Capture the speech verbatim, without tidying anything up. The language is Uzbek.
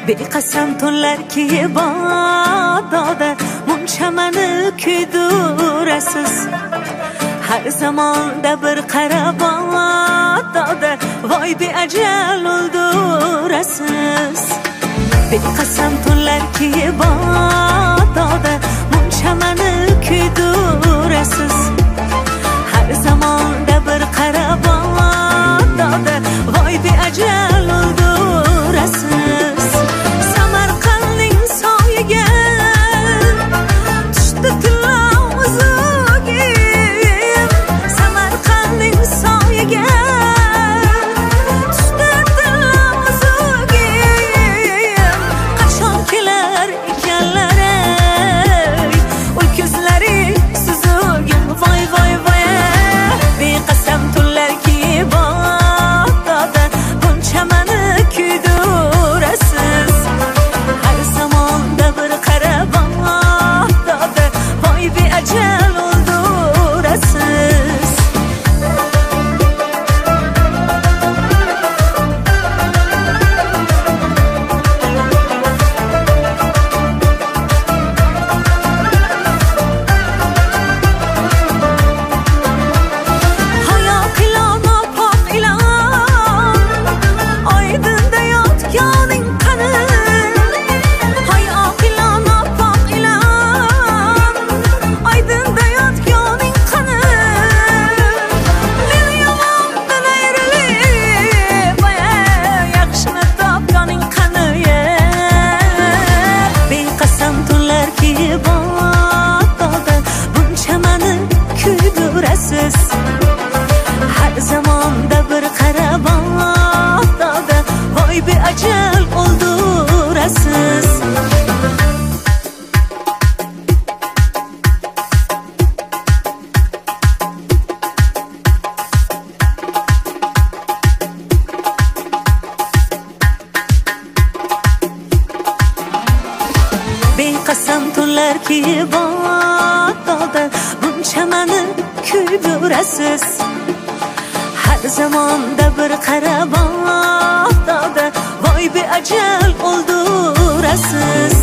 beqasam tunlarki ibododa muncha mani kuydirasiz. Har zamonda bir qarab doda voy beajal o'ldirasiz. Beqasam tunlarki ibododa muncha mani kuydirasiz. Har zamonda bir qarab doda voy beajal o'ldirasiz. Samarqandning soyiga tushdi tilozugim. Samarqandning soyiga tushdi tilozugim. Qachon kelar ekanlar ey ul ko'zlari suzugim. Voy voy voy beqasam tunlarki ibododa buncha mani kuydirasiz. Har zamonda bir qarab doda voy beajal o'ldirasiz. Hayot ilona pok ilon oydinda yotganing qani. Hayot ilona pok ilon oydinda yotganing qani. Meni yomondan ayrilib yaxshini topganing qani. Beqasam tunlarki ibododa buncha mani kuydirasiz. Har zamonda bir qarab doda voy beajal o'ldirasiz. Beqasam tunlarki ibododa buncha mani kuydirasiz. Har zamonda bir qarab doda voy beajal o'ldirasiz.